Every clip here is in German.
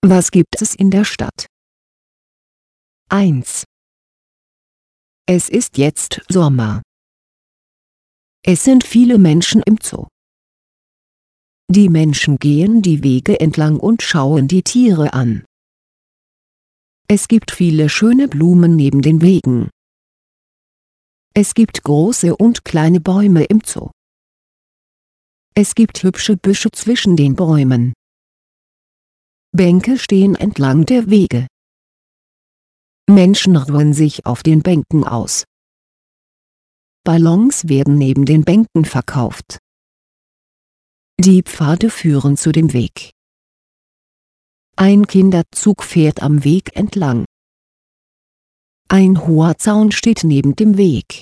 Was gibt es in der Stadt? 1. Es ist jetzt Sommer. Es sind viele Menschen im Zoo. Die Menschen gehen die Wege entlang und schauen die Tiere an. Es gibt viele schöne Blumen neben den Wegen. Es gibt große und kleine Bäume im Zoo. Es gibt hübsche Büsche zwischen den Bäumen. Bänke stehen entlang der Wege. Menschen ruhen sich auf den Bänken aus. Ballons werden neben den Bänken verkauft. Die Pfade führen zu dem Weg. Ein Kinderzug fährt am Weg entlang. Ein hoher Zaun steht neben dem Weg.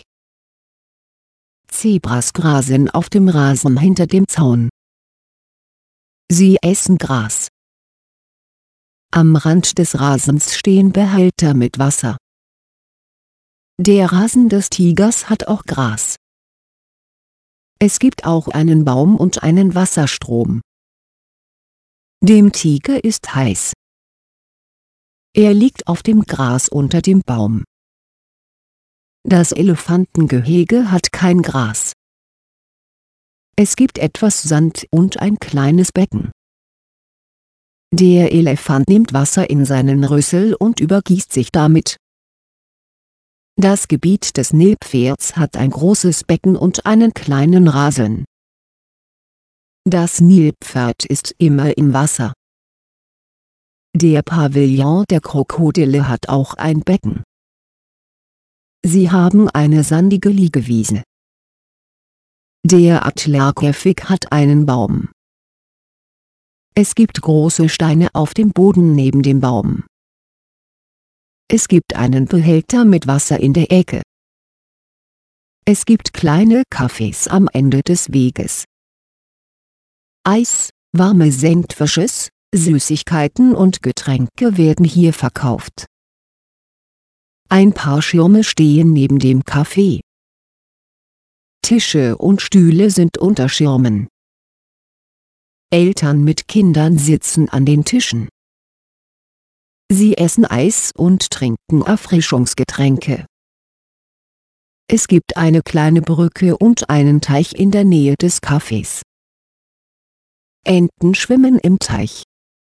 Zebras grasen auf dem Rasen hinter dem Zaun. Sie essen Gras. Am Rand des Rasens stehen Behälter mit Wasser. Der Rasen des Tigers hat auch Gras. Es gibt auch einen Baum und einen Wasserstrom. Dem Tiger ist heiß. Er liegt auf dem Gras unter dem Baum. Das Elefantengehege hat kein Gras. Es gibt etwas Sand und ein kleines Becken. Der Elefant nimmt Wasser in seinen Rüssel und übergießt sich damit. Das Gebiet des Nilpferds hat ein großes Becken und einen kleinen Rasen. Das Nilpferd ist immer im Wasser. Der Pavillon der Krokodile hat auch ein Becken. Sie haben eine sandige Liegewiese. Der Adlerkäfig hat einen Baum. Es gibt große Steine auf dem Boden neben dem Baum. Es gibt einen Behälter mit Wasser in der Ecke. Es gibt kleine Cafés am Ende des Weges. Eis, warme Sandwiches, Süßigkeiten und Getränke werden hier verkauft. Ein paar Schirme stehen neben dem Café. Tische und Stühle sind unter Schirmen. Eltern mit Kindern sitzen an den Tischen. Sie essen Eis und trinken Erfrischungsgetränke. Es gibt eine kleine Brücke und einen Teich in der Nähe des Cafés. Enten schwimmen im Teich.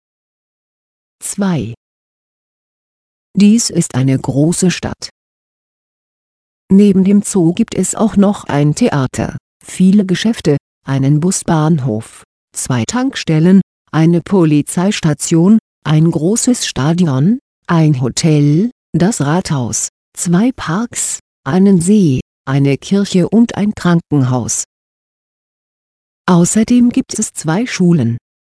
2. Dies ist eine große Stadt. Neben dem Zoo gibt es auch noch ein Theater, viele Geschäfte, einen Busbahnhof, 2 Tankstellen, eine Polizeistation, ein großes Stadion, ein Hotel, das Rathaus, 2 Parks, einen See, eine Kirche und ein Krankenhaus. Außerdem gibt es 2 Schulen.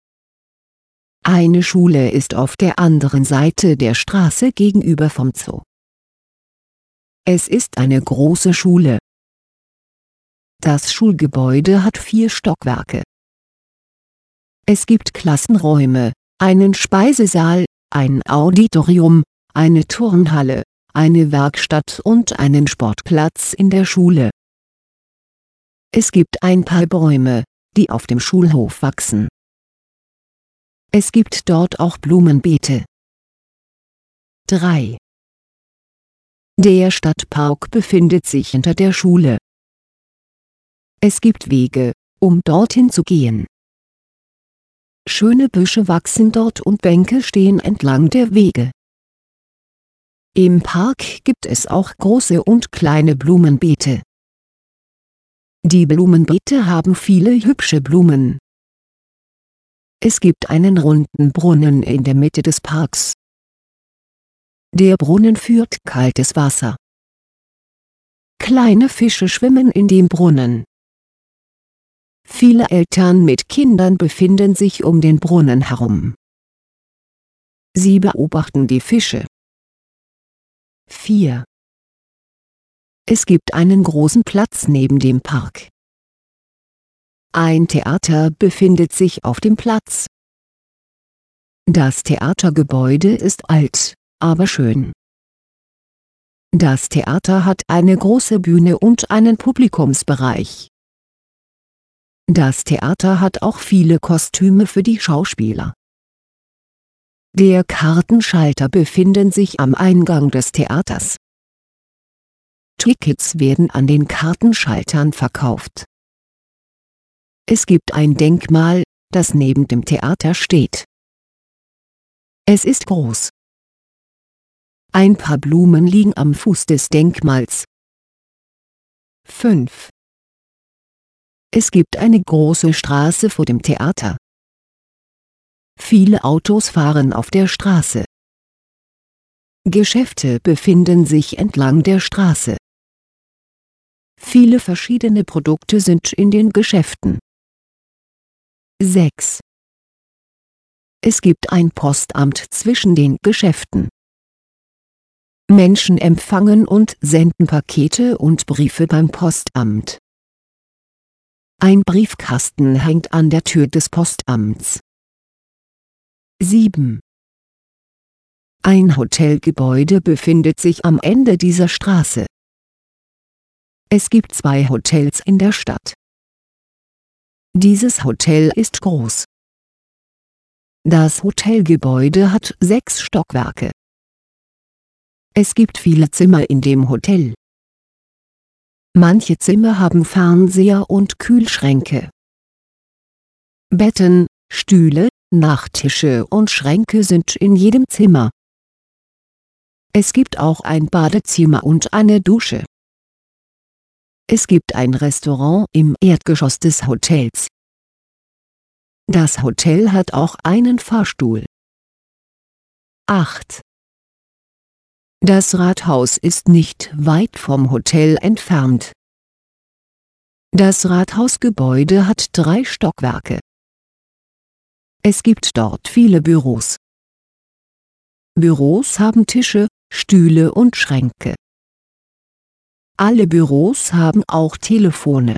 Eine Schule ist auf der anderen Seite der Straße gegenüber vom Zoo. Es ist eine große Schule. Das Schulgebäude hat 4 Stockwerke. Es gibt Klassenräume, einen Speisesaal, ein Auditorium, eine Turnhalle, eine Werkstatt und einen Sportplatz in der Schule. Es gibt ein paar Bäume, die auf dem Schulhof wachsen. Es gibt dort auch Blumenbeete. 3. Der Stadtpark befindet sich hinter der Schule. Es gibt Wege, um dorthin zu gehen. Schöne Büsche wachsen dort und Bänke stehen entlang der Wege. Im Park gibt es auch große und kleine Blumenbeete. Die Blumenbeete haben viele hübsche Blumen. Es gibt einen runden Brunnen in der Mitte des Parks. Der Brunnen führt kaltes Wasser. Kleine Fische schwimmen in dem Brunnen. Viele Eltern mit Kindern befinden sich um den Brunnen herum. Sie beobachten die Fische. 4. Es gibt einen großen Platz neben dem Park. Ein Theater befindet sich auf dem Platz. Das Theatergebäude ist alt, aber schön. Das Theater hat eine große Bühne und einen Publikumsbereich. Das Theater hat auch viele Kostüme für die Schauspieler. Der Kartenschalter befindet sich am Eingang des Theaters. Tickets werden an den Kartenschaltern verkauft. Es gibt ein Denkmal, das neben dem Theater steht. Es ist groß. Ein paar Blumen liegen am Fuß des Denkmals. 5. Es gibt eine große Straße vor dem Theater. Viele Autos fahren auf der Straße. Geschäfte befinden sich entlang der Straße. Viele verschiedene Produkte sind in den Geschäften. 6. Es gibt ein Postamt zwischen den Geschäften. Menschen empfangen und senden Pakete und Briefe beim Postamt. Ein Briefkasten hängt an der Tür des Postamts. 7. Ein Hotelgebäude befindet sich am Ende dieser Straße. Es gibt 2 Hotels in der Stadt. Dieses Hotel ist groß. Das Hotelgebäude hat 6 Stockwerke. Es gibt viele Zimmer in dem Hotel. Manche Zimmer haben Fernseher und Kühlschränke. Betten, Stühle, Nachttische und Schränke sind in jedem Zimmer. Es gibt auch ein Badezimmer und eine Dusche. Es gibt ein Restaurant im Erdgeschoss des Hotels. Das Hotel hat auch einen Fahrstuhl. 8. Das Rathaus ist nicht weit vom Hotel entfernt. Das Rathausgebäude hat 3 Stockwerke. Es gibt dort viele Büros. Büros haben Tische, Stühle und Schränke. Alle Büros haben auch Telefone.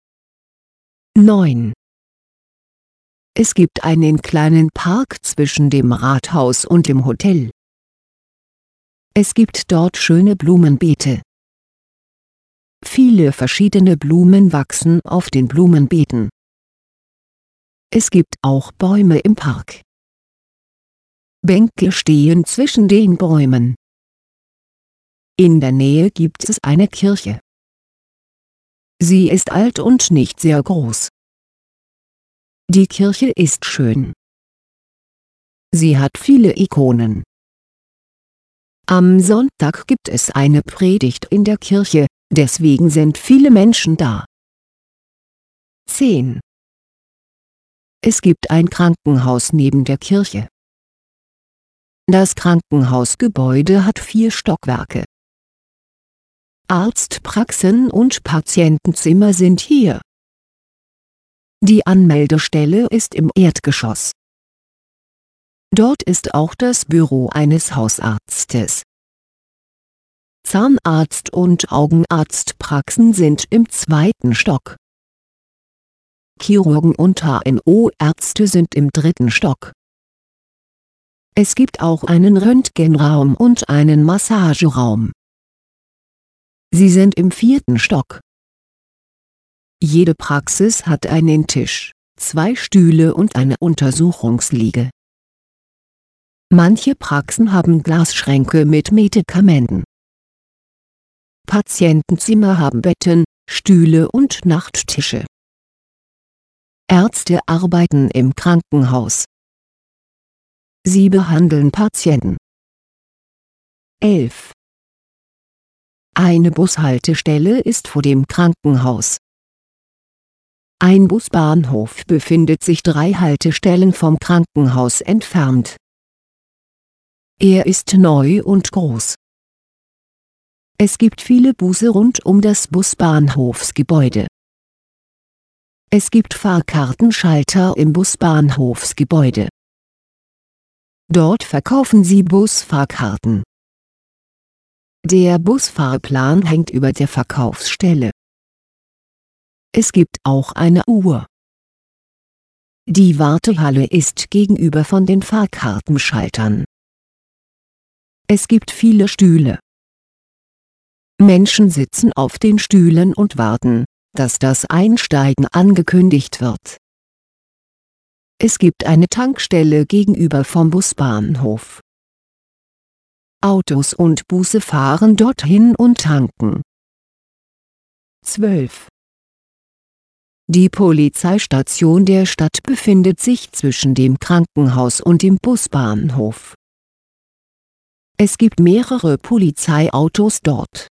9. Es gibt einen kleinen Park zwischen dem Rathaus und dem Hotel. Es gibt dort schöne Blumenbeete. Viele verschiedene Blumen wachsen auf den Blumenbeeten. Es gibt auch Bäume im Park. Bänke stehen zwischen den Bäumen. In der Nähe gibt es eine Kirche. Sie ist alt und nicht sehr groß. Die Kirche ist schön. Sie hat viele Ikonen. Am Sonntag gibt es eine Predigt in der Kirche, deswegen sind viele Menschen da. 10. Es gibt ein Krankenhaus neben der Kirche. Das Krankenhausgebäude hat 4 Stockwerke. Arztpraxen und Patientenzimmer sind hier. Die Anmeldestelle ist im Erdgeschoss. Dort ist auch das Büro eines Hausarztes. Zahnarzt- und Augenarztpraxen sind im 2. Stock. Chirurgen und HNO-Ärzte sind im 3. Stock. Es gibt auch einen Röntgenraum und einen Massageraum. Sie sind im 4. Stock. Jede Praxis hat einen Tisch, 2 Stühle und eine Untersuchungsliege. Manche Praxen haben Glasschränke mit Medikamenten. Patientenzimmer haben Betten, Stühle und Nachttische. Ärzte arbeiten im Krankenhaus. Sie behandeln Patienten. 11. Eine Bushaltestelle ist vor dem Krankenhaus. Ein Busbahnhof befindet sich 3 Haltestellen vom Krankenhaus entfernt. Er ist neu und groß. Es gibt viele Busse rund um das Busbahnhofsgebäude. Es gibt Fahrkartenschalter im Busbahnhofsgebäude. Dort verkaufen sie Busfahrkarten. Der Busfahrplan hängt über der Verkaufsstelle. Es gibt auch eine Uhr. Die Wartehalle ist gegenüber von den Fahrkartenschaltern. Es gibt viele Stühle. Menschen sitzen auf den Stühlen und warten, dass das Einsteigen angekündigt wird. Es gibt eine Tankstelle gegenüber vom Busbahnhof. Autos und Busse fahren dorthin und tanken. 12. Die Polizeistation der Stadt befindet sich zwischen dem Krankenhaus und dem Busbahnhof. Es gibt mehrere Polizeiautos dort.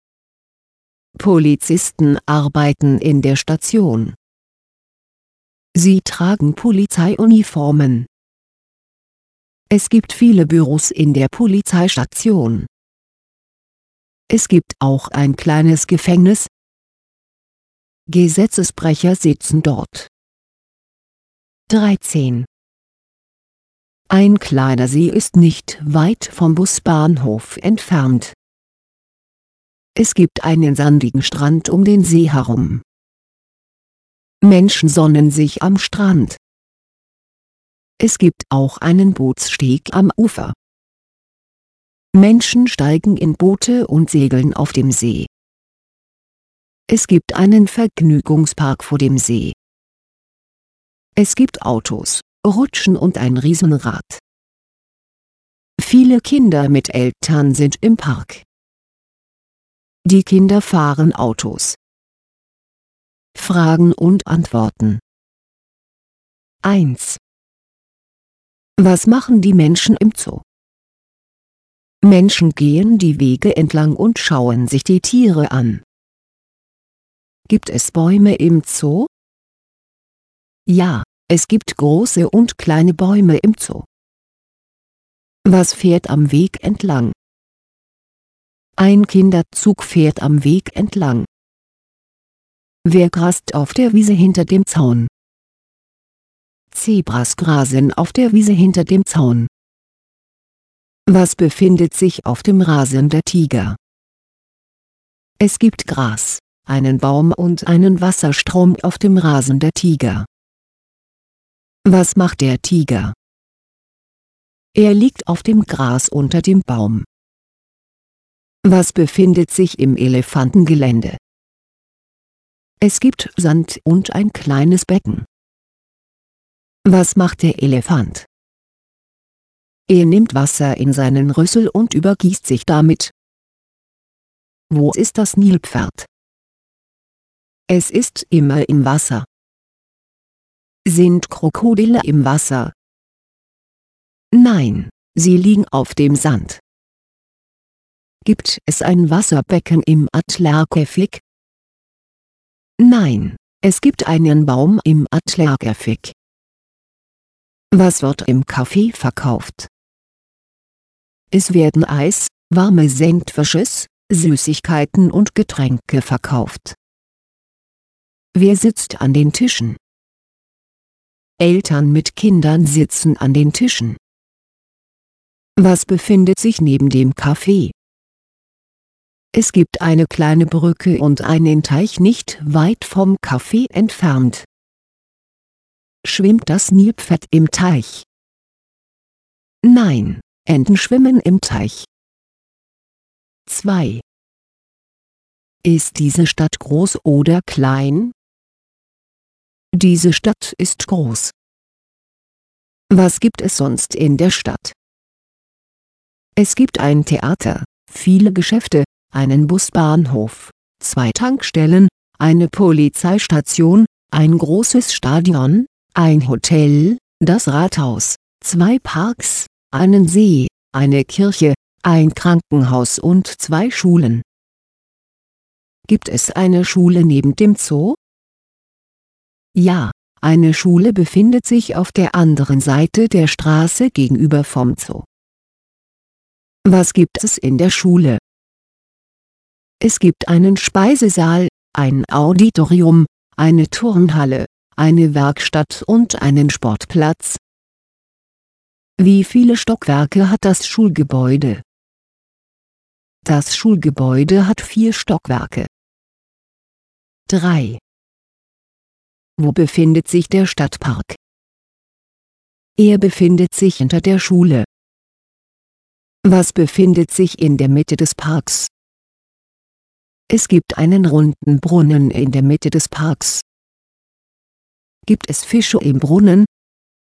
Polizisten arbeiten in der Station. Sie tragen Polizeiuniformen. Es gibt viele Büros in der Polizeistation. Es gibt auch ein kleines Gefängnis. Gesetzesbrecher sitzen dort. 13. Ein kleiner See ist nicht weit vom Busbahnhof entfernt. Es gibt einen sandigen Strand um den See herum. Menschen sonnen sich am Strand. Es gibt auch einen Bootssteg am Ufer. Menschen steigen in Boote und segeln auf dem See. Es gibt einen Vergnügungspark vor dem See. Es gibt Autos, Rutschen und ein Riesenrad. Viele Kinder mit Eltern sind im Park. Die Kinder fahren Autos. Fragen und Antworten. 1. Was machen die Menschen im Zoo? Menschen gehen die Wege entlang und schauen sich die Tiere an. Gibt es Bäume im Zoo? Ja, es gibt große und kleine Bäume im Zoo. Was fährt am Weg entlang? Ein Kinderzug fährt am Weg entlang. Wer grast auf der Wiese hinter dem Zaun? Zebras grasen auf der Wiese hinter dem Zaun. Was befindet sich auf dem Rasen der Tiger? Es gibt Gras, einen Baum und einen Wasserstrom auf dem Rasen der Tiger. Was macht der Tiger? Er liegt auf dem Gras unter dem Baum. Was befindet sich im Elefantengelände? Es gibt Sand und ein kleines Becken. Was macht der Elefant? Er nimmt Wasser in seinen Rüssel und übergießt sich damit. Wo ist das Nilpferd? Es ist immer im Wasser. Sind Krokodile im Wasser? Nein, sie liegen auf dem Sand. Gibt es ein Wasserbecken im Adlerkäfig? Nein, es gibt einen Baum im Adlerkäfig. Was wird im Café verkauft? Es werden Eis, warme Sandwiches, Süßigkeiten und Getränke verkauft. Wer sitzt an den Tischen? Eltern mit Kindern sitzen an den Tischen. Was befindet sich neben dem Café? Es gibt eine kleine Brücke und einen Teich nicht weit vom Café entfernt. Schwimmt das Nilpferd im Teich? Nein, Enten schwimmen im Teich. 2. Ist diese Stadt groß oder klein? Diese Stadt ist groß. Was gibt es sonst in der Stadt? Es gibt ein Theater, viele Geschäfte, einen Busbahnhof, 2 Tankstellen, eine Polizeistation, ein großes Stadion, ein Hotel, das Rathaus, 2 Parks, einen See, eine Kirche, ein Krankenhaus und 2 Schulen. Gibt es eine Schule neben dem Zoo? Ja, eine Schule befindet sich auf der anderen Seite der Straße gegenüber vom Zoo. Was gibt es in der Schule? Es gibt einen Speisesaal, ein Auditorium, eine Turnhalle, eine Werkstatt und einen Sportplatz. Wie viele Stockwerke hat das Schulgebäude? Das Schulgebäude hat 4 Stockwerke. 3. Wo befindet sich der Stadtpark? Er befindet sich hinter der Schule. Was befindet sich in der Mitte des Parks? Es gibt einen runden Brunnen in der Mitte des Parks. Gibt es Fische im Brunnen?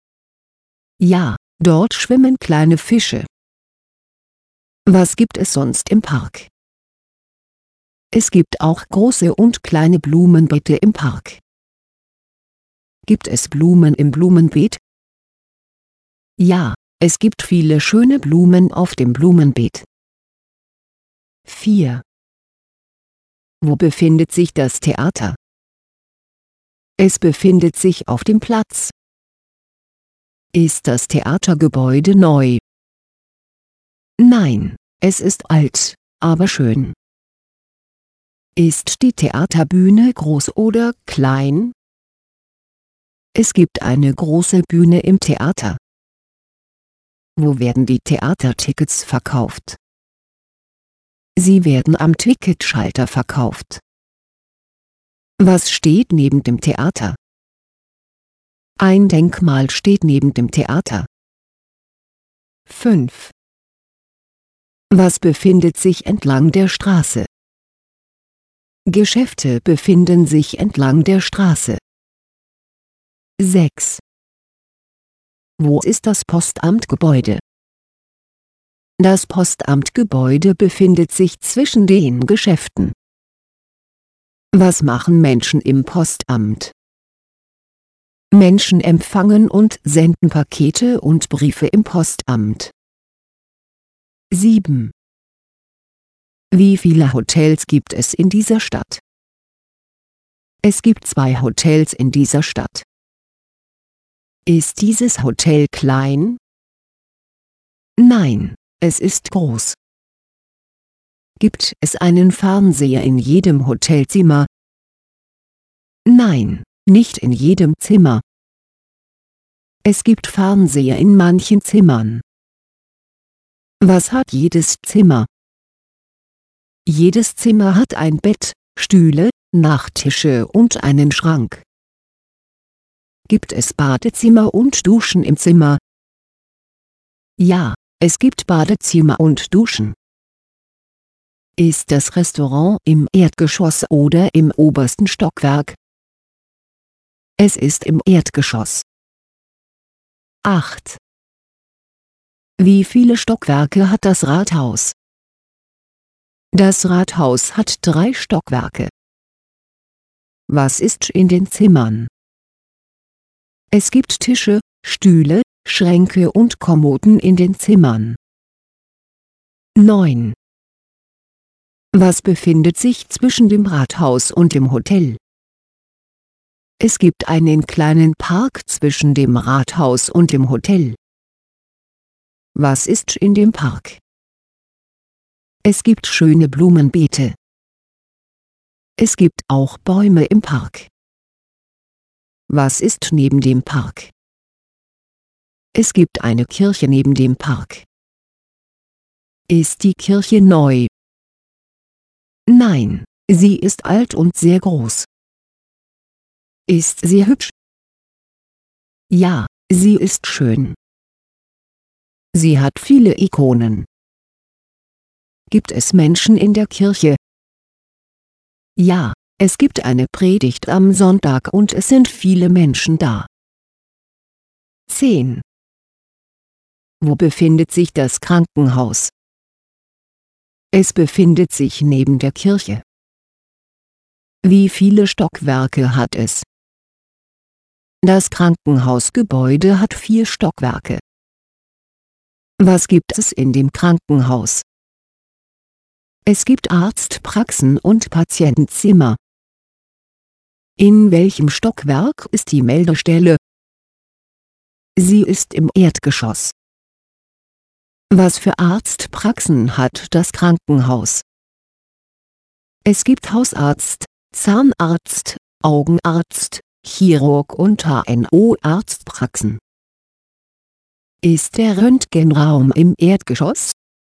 Ja, dort schwimmen kleine Fische. Was gibt es sonst im Park? Es gibt auch große und kleine Blumenbeete im Park. Gibt es Blumen im Blumenbeet? Ja, es gibt viele schöne Blumen auf dem Blumenbeet. 4. Wo befindet sich das Theater? Es befindet sich auf dem Platz. Ist das Theatergebäude neu? Nein, es ist alt, aber schön. Ist die Theaterbühne groß oder klein? Es gibt eine große Bühne im Theater. Wo werden die Theatertickets verkauft? Sie werden am Ticketschalter verkauft. Was steht neben dem Theater? Ein Denkmal steht neben dem Theater. 5. Was befindet sich entlang der Straße? Geschäfte befinden sich entlang der Straße. 6. Wo ist das Postamtgebäude? Das Postamtgebäude befindet sich zwischen den Geschäften. Was machen Menschen im Postamt? Menschen empfangen und senden Pakete und Briefe im Postamt. 7. Wie viele Hotels gibt es in dieser Stadt? Es gibt 2 Hotels in dieser Stadt. Ist dieses Hotel klein? Nein, es ist groß. Gibt es einen Fernseher in jedem Hotelzimmer? Nein, nicht in jedem Zimmer. Es gibt Fernseher in manchen Zimmern. Was hat jedes Zimmer? Jedes Zimmer hat ein Bett, Stühle, Nachttische und einen Schrank. Gibt es Badezimmer und Duschen im Zimmer? Ja, es gibt Badezimmer und Duschen. Ist das Restaurant im Erdgeschoss oder im obersten Stockwerk? Es ist im Erdgeschoss. 8. Wie viele Stockwerke hat das Rathaus? Das Rathaus hat 3 Stockwerke. Was ist in den Zimmern? Es gibt Tische, Stühle, Schränke und Kommoden in den Zimmern. 9. Was befindet sich zwischen dem Rathaus und dem Hotel? Es gibt einen kleinen Park zwischen dem Rathaus und dem Hotel. Was ist in dem Park? Es gibt schöne Blumenbeete. Es gibt auch Bäume im Park. Was ist neben dem Park? Es gibt eine Kirche neben dem Park. Ist die Kirche neu? Nein, sie ist alt und sehr groß. Ist sie hübsch? Ja, sie ist schön. Sie hat viele Ikonen. Gibt es Menschen in der Kirche? Ja, es gibt eine Predigt am Sonntag und es sind viele Menschen da. 10. Wo befindet sich das Krankenhaus? Es befindet sich neben der Kirche. Wie viele Stockwerke hat es? Das Krankenhausgebäude hat 4 Stockwerke. Was gibt es in dem Krankenhaus? Es gibt Arztpraxen und Patientenzimmer. In welchem Stockwerk ist die Meldestelle? Sie ist im Erdgeschoss. Was für Arztpraxen hat das Krankenhaus? Es gibt Hausarzt, Zahnarzt, Augenarzt, Chirurg und HNO-Arztpraxen. Ist der Röntgenraum im Erdgeschoss?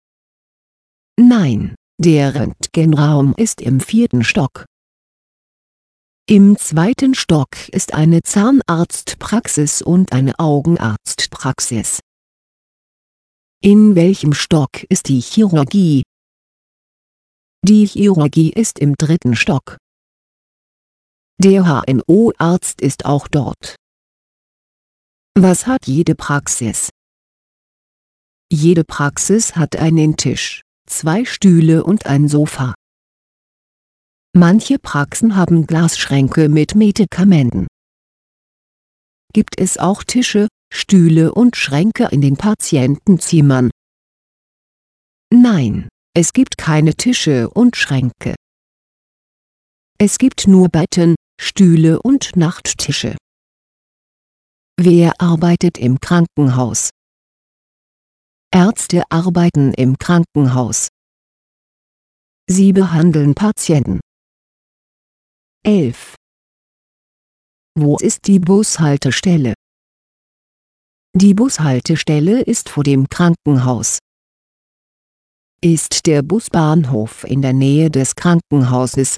Nein, der Röntgenraum ist im 4. Stock. Im 2. Stock ist eine Zahnarztpraxis und eine Augenarztpraxis. In welchem Stock ist die Chirurgie? Die Chirurgie ist im 3. Stock. Der HNO-Arzt ist auch dort. Was hat jede Praxis? Jede Praxis hat einen Tisch, 2 Stühle und ein Sofa. Manche Praxen haben Glasschränke mit Medikamenten. Gibt es auch Tische, Stühle und Schränke in den Patientenzimmern? Nein, es gibt keine Tische und Schränke. Es gibt nur Betten, Stühle und Nachttische. Wer arbeitet im Krankenhaus? Ärzte arbeiten im Krankenhaus. Sie behandeln Patienten. 11. Wo ist die Bushaltestelle? Die Bushaltestelle ist vor dem Krankenhaus. Ist der Busbahnhof in der Nähe des Krankenhauses?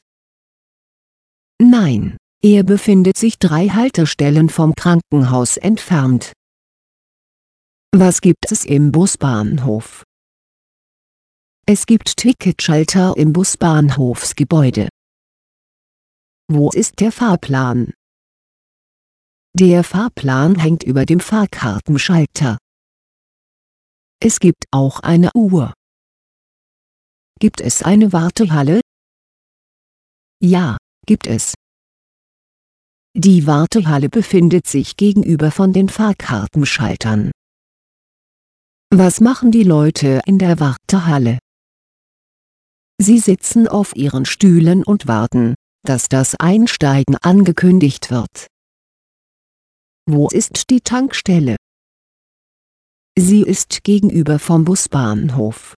Nein, er befindet sich 3 Haltestellen vom Krankenhaus entfernt. Was gibt es im Busbahnhof? Es gibt Ticketschalter im Busbahnhofsgebäude. Wo ist der Fahrplan? Der Fahrplan hängt über dem Fahrkartenschalter. Es gibt auch eine Uhr. Gibt es eine Wartehalle? Ja, gibt es. Die Wartehalle befindet sich gegenüber von den Fahrkartenschaltern. Was machen die Leute in der Wartehalle? Sie sitzen auf ihren Stühlen und warten, dass das Einsteigen angekündigt wird. Wo ist die Tankstelle? Sie ist gegenüber vom Busbahnhof.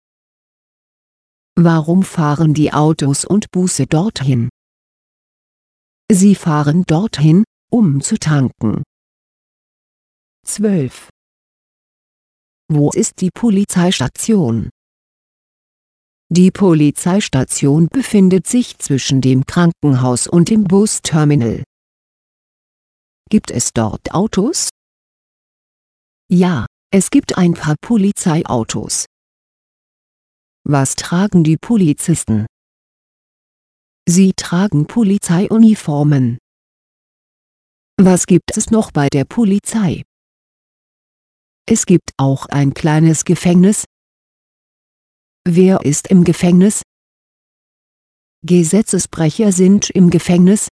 Warum fahren die Autos und Busse dorthin? Sie fahren dorthin, um zu tanken. 12. Wo ist die Polizeistation? Die Polizeistation befindet sich zwischen dem Krankenhaus und dem Busterminal. Gibt es dort Autos? Ja, es gibt ein paar Polizeiautos. Was tragen die Polizisten? Sie tragen Polizeiuniformen. Was gibt es noch bei der Polizei? Es gibt auch ein kleines Gefängnis. Wer ist im Gefängnis? Gesetzesbrecher sind im Gefängnis.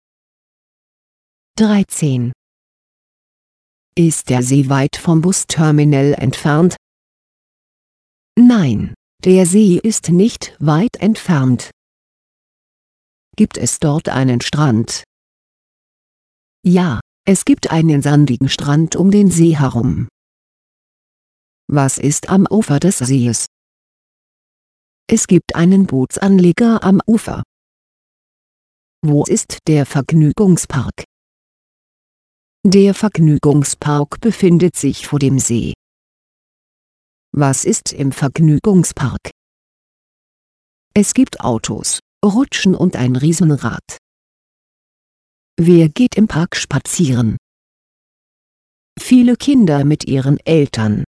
13. Ist der See weit vom Busterminal entfernt? Nein, der See ist nicht weit entfernt. Gibt es dort einen Strand? Ja, es gibt einen sandigen Strand um den See herum. Was ist am Ufer des Sees? Es gibt einen Bootsanleger am Ufer. Wo ist der Vergnügungspark? Der Vergnügungspark befindet sich vor dem See. Was ist im Vergnügungspark? Es gibt Autos, Rutschen und ein Riesenrad. Wer geht im Park spazieren? Viele Kinder mit ihren Eltern.